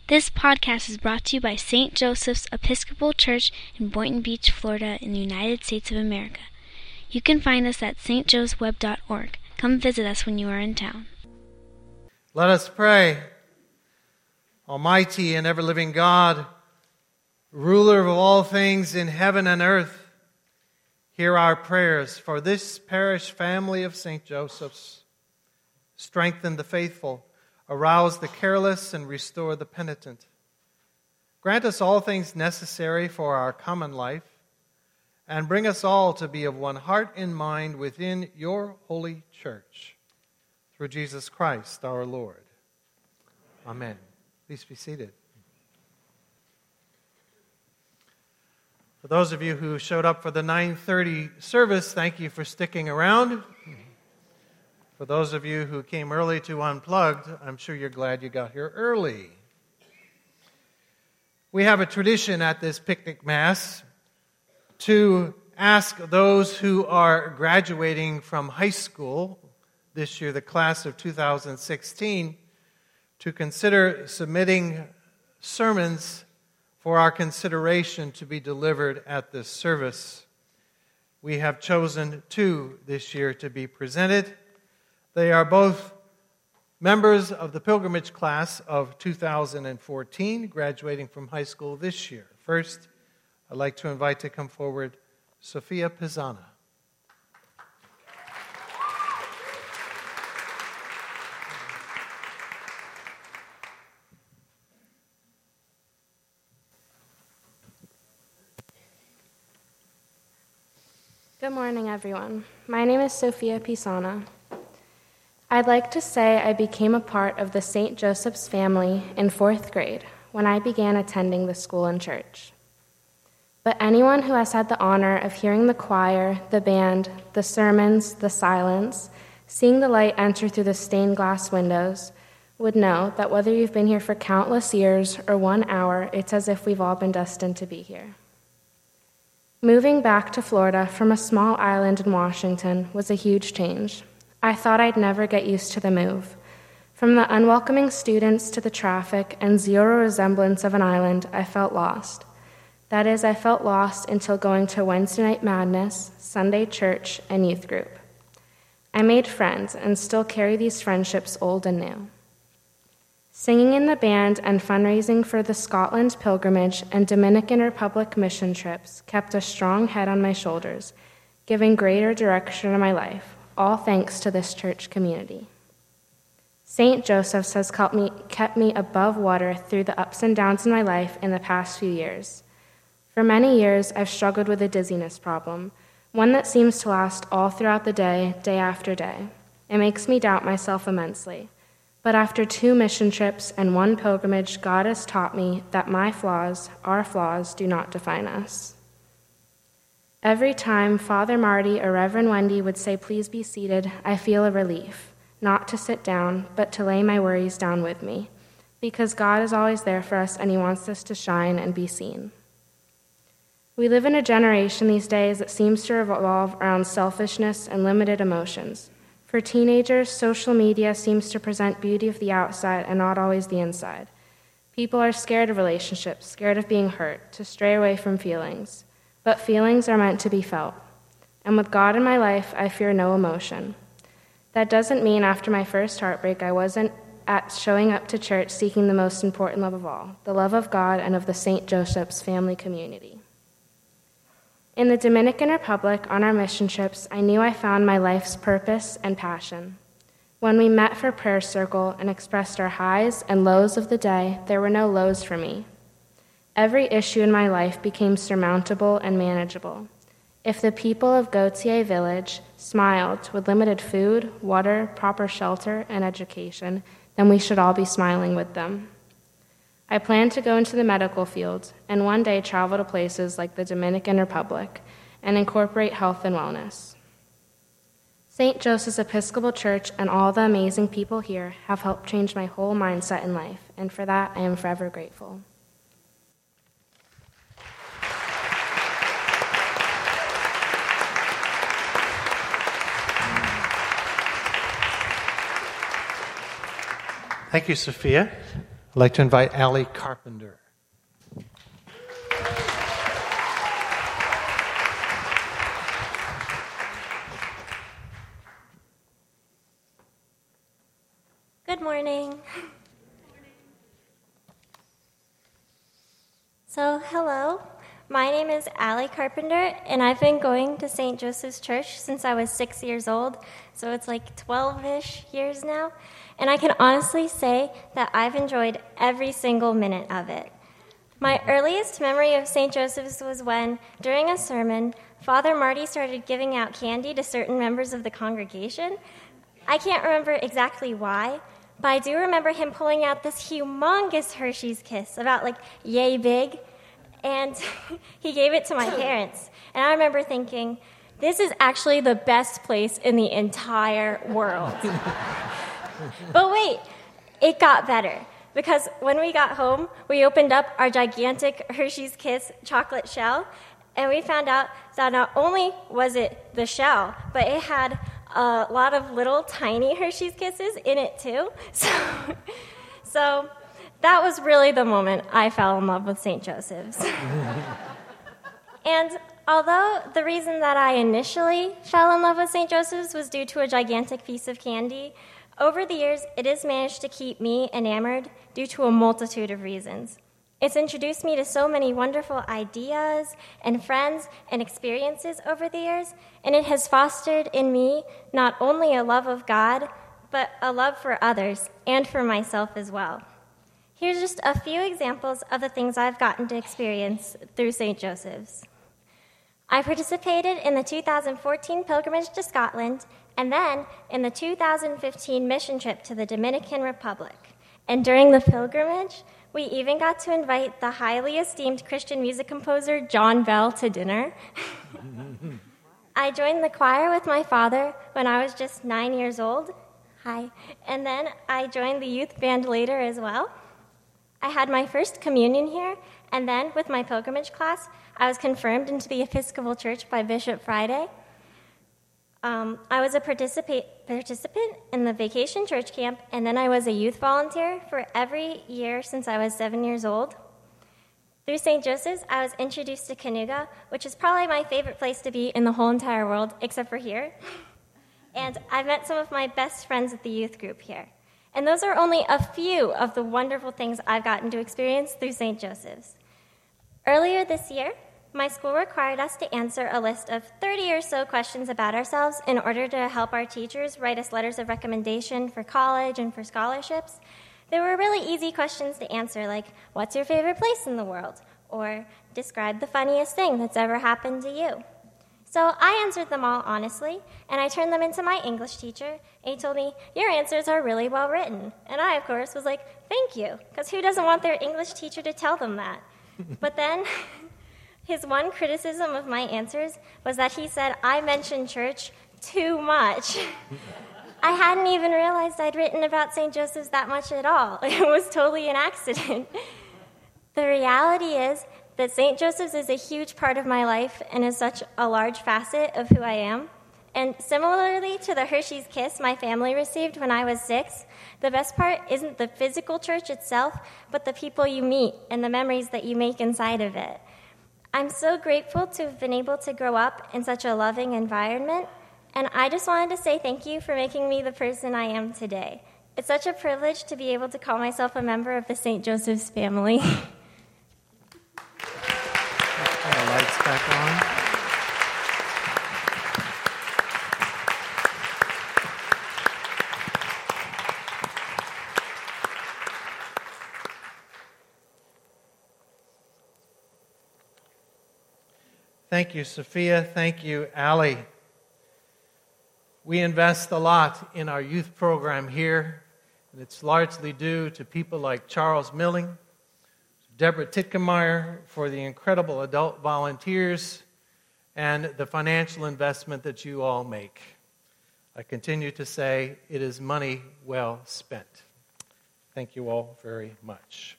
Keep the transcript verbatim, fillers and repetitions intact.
This podcast is brought to you by Saint Joseph's Episcopal Church in Boynton Beach, Florida, in the United States of America. You can find us at s t joe's web dot org. Come visit us when you are in town. Let us pray. Almighty and ever-living God, ruler of all things in heaven and earth, hear our prayers for this parish family of Saint Joseph's. Strengthen the faithful, arouse the careless, and restore the penitent. Grant us all things necessary for our common life, and bring us all to be of one heart and mind within your holy church. Through Jesus Christ our Lord. Amen. Please be seated. For those of you who showed up for the nine thirty service, thank you for sticking around. For those of you who came early to Unplugged, I'm sure you're glad you got here early. We have a tradition at this picnic mass to ask those who are graduating from high school, this year the class of two thousand sixteen, to consider submitting sermons for our consideration to be delivered at this service. We have chosen two this year to be presented. They are both members of the pilgrimage class of two thousand fourteen, graduating from high school this year. First, I'd like to invite to come forward Sophia Pisana. Good morning, everyone. My name is Sophia Pisana. I'd like to say I became a part of the Saint Joseph's family in fourth grade when I began attending the school and church. But anyone who has had the honor of hearing the choir, the band, the sermons, the silence, seeing the light enter through the stained glass windows, would know that whether you've been here for countless years or one hour, it's as if we've all been destined to be here. Moving back to Florida from a small island in Washington was a huge change. I thought I'd never get used to the move. From the unwelcoming students to the traffic and zero resemblance of an island, I felt lost. That is, I felt lost until going to Wednesday Night Madness, Sunday church, and youth group. I made friends and still carry these friendships old and new. Singing in the band and fundraising for the Scotland pilgrimage and Dominican Republic mission trips kept a strong head on my shoulders, giving greater direction to my life, all thanks to this church community. Saint Joseph's has kept me, kept me above water through the ups and downs in my life in the past few years. For many years, I've struggled with a dizziness problem, one that seems to last all throughout the day, day after day. It makes me doubt myself immensely. But after two mission trips and one pilgrimage, God has taught me that my flaws, our flaws, do not define us. Every time Father Marty or Reverend Wendy would say, "Please be seated," I feel a relief, not to sit down, but to lay my worries down with me, because God is always there for us and He wants us to shine and be seen. We live in a generation these days that seems to revolve around selfishness and limited emotions. For teenagers, social media seems to present beauty of the outside and not always the inside. People are scared of relationships, scared of being hurt, to stray away from feelings. But feelings are meant to be felt. And with God in my life, I fear no emotion. That doesn't mean after my first heartbreak, I wasn't at showing up to church seeking the most important love of all, the love of God and of the Saint Joseph's family community. In the Dominican Republic, on our mission trips, I knew I found my life's purpose and passion. When we met for prayer circle and expressed our highs and lows of the day, there were no lows for me. Every issue in my life became surmountable and manageable. If the people of Gautier Village smiled with limited food, water, proper shelter, and education, then we should all be smiling with them. I plan to go into the medical field and one day travel to places like the Dominican Republic and incorporate health and wellness. Saint Joseph's Episcopal Church and all the amazing people here have helped change my whole mindset in life, and for that I am forever grateful. Thank you, Sophia. I'd like to invite Allie Carpenter. Good morning. So, hello. My name is Allie Carpenter, and I've been going to Saint Joseph's Church since I was six years old, so it's like twelve-ish years now. And I can honestly say that I've enjoyed every single minute of it. My earliest memory of Saint Joseph's was when, during a sermon, Father Marty started giving out candy to certain members of the congregation. I can't remember exactly why, but I do remember him pulling out this humongous Hershey's Kiss, about like yay big, and he gave it to my parents. And I remember thinking, this is actually the best place in the entire world. But wait, it got better. Because when we got home, we opened up our gigantic Hershey's Kiss chocolate shell, and we found out that not only was it the shell, but it had a lot of little tiny Hershey's Kisses in it too. So, so that was really the moment I fell in love with Saint Joseph's. And although the reason that I initially fell in love with Saint Joseph's was due to a gigantic piece of candy, over the years, it has managed to keep me enamored due to a multitude of reasons. It's introduced me to so many wonderful ideas and friends and experiences over the years, and it has fostered in me not only a love of God, but a love for others and for myself as well. Here's just a few examples of the things I've gotten to experience through Saint Joseph's. I participated in the two thousand fourteen pilgrimage to Scotland, and then in the two thousand fifteen mission trip to the Dominican Republic. And during the pilgrimage, we even got to invite the highly esteemed Christian music composer John Bell to dinner. I joined the choir with my father when I was just nine years old. Hi. And then I joined the youth band later as well. I had my first communion here, and then with my pilgrimage class, I was confirmed into the Episcopal Church by Bishop Friday. Um, I was a participa- participant in the vacation church camp, and then I was a youth volunteer for every year since I was seven years old. Through Saint Joseph's, I was introduced to Canuga, which is probably my favorite place to be in the whole entire world, except for here. And I've met some of my best friends at the youth group here. And those are only a few of the wonderful things I've gotten to experience through Saint Joseph's. Earlier this year, my school required us to answer a list of thirty or so questions about ourselves in order to help our teachers write us letters of recommendation for college and for scholarships. They were really easy questions to answer, like, what's your favorite place in the world? Or, describe the funniest thing that's ever happened to you. So I answered them all honestly, and I turned them into my English teacher, and he told me, your answers are really well written. And I, of course, was like, thank you, because who doesn't want their English teacher to tell them that? But then his one criticism of my answers was that he said I mentioned church too much. I hadn't even realized I'd written about Saint Joseph's that much at all. It was totally an accident. The reality is that Saint Joseph's is a huge part of my life and is such a large facet of who I am. And similarly to the Hershey's Kiss my family received when I was six, the best part isn't the physical church itself, but the people you meet and the memories that you make inside of it. I'm so grateful to have been able to grow up in such a loving environment, and I just wanted to say thank you for making me the person I am today. It's such a privilege to be able to call myself a member of the Saint Joseph's family. Turn the lights back on. Thank you, Sophia. Thank you, Allie. We invest a lot in our youth program here, and it's largely due to people like Charles Milling, Deborah Titkemeyer for the incredible adult volunteers, and the financial investment that you all make. I continue to say it is money well spent. Thank you all very much.